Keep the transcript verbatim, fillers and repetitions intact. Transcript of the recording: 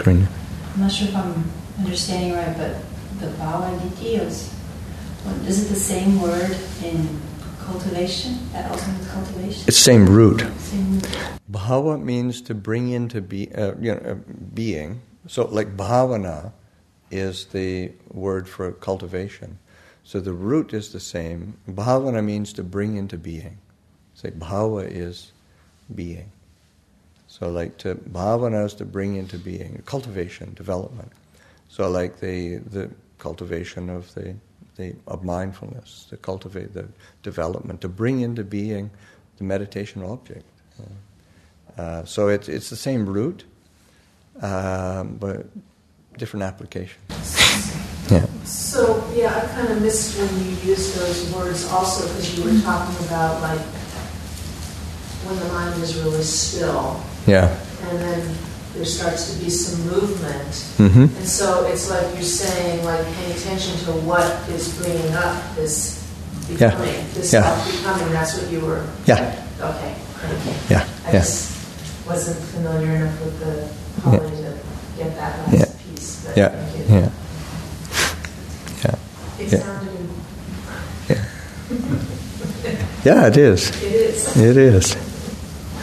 Karina. I'm not sure if I'm understanding right, but the bhava diti is, what, is it the same word in cultivation? That also means cultivation? It's same root. Same root. Bhava means to bring into be, uh, you know, uh, being. So like bhavana is the word for cultivation. So the root is the same. Bhavana means to bring into being. It's like bhava is being. So like to bhavana is to bring into being, cultivation, development. So like the the cultivation of the, the of mindfulness, to cultivate the development, to bring into being the meditation object. Uh, so it's it's the same root, um, but different application. Yeah. So yeah, I kind of missed when you used those words also, because you were talking about like when the mind is really still. Yeah. And then there starts to be some movement. Mm-hmm. And so it's like you're saying, like, paying attention to what is bringing up this becoming, Yeah. this Yeah. self-becoming. That's what you were... Yeah. Okay, thank you. Yeah. I Yeah. just wasn't familiar enough with the Pali Yeah. to get that last Yeah. piece. But Yeah. thank you. Yeah. Yeah. It Yeah. sounded... Yeah. Yeah, it is. It is. It is.